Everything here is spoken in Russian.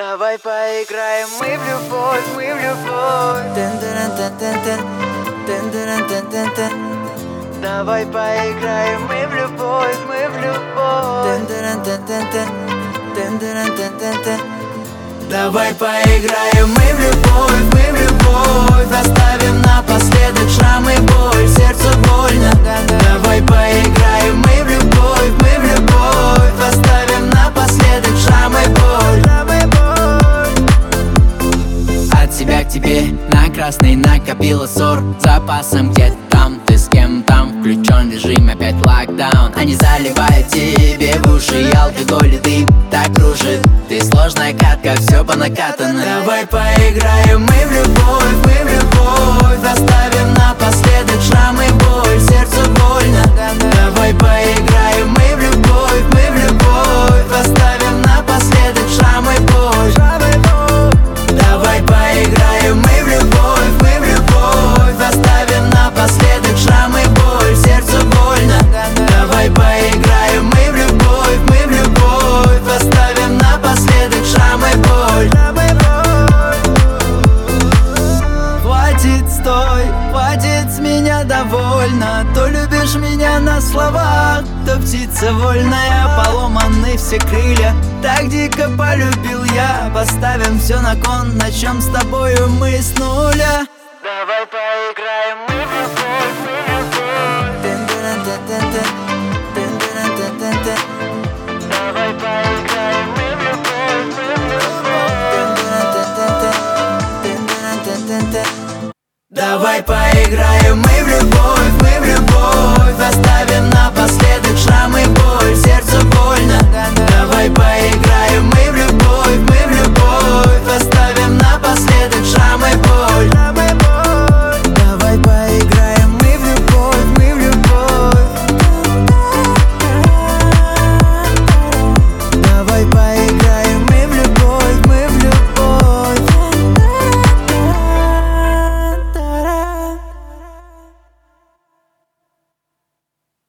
Давай поиграем мы в любовь, мы в любовь. Давай поиграем мы в любовь, мы в любовь. Давай поиграем мы в любовь, мы в любовь. Оставим напоследок шрам и боль, сердцу больно. Давай поиграем мы в любовь, мы в любовь. Оставим напоследок шрам и боль. От тебя к тебе на красный накопила ссор. Запасом где-то там, ты с кем там, включен режим, опять локдаун. Они заливают тебе в уши, и алкоголь и дым так кружит. Ты сложная катка, все по накатанной. Давай поиграем мы в любовь, мы в любовь. Оставим напоследок шрам и боль, сердцу больно. Давай поиграем мы в любовь, мы в любовь. Оставим напоследок шрам и боль. Давай поиграем мы в любовь, мы в любовь. Оставим напоследок шрам и боль, сердцу больно. Давай поиграем мы в любовь, мы в любовь. Оставим напоследок шрам и боль. Хватит, стой, хватит, с меня довольно. То любишь меня на словах, то птица вольная. Поломаны все крылья, так дико полюбил я. Поставим все на кон, начнем с тобою мы с нуля. Давай поиграем мы в любовь, мы в любовь. Давай поиграем мы в любовь, мы в любовь. Давай поиграем мы в любовь.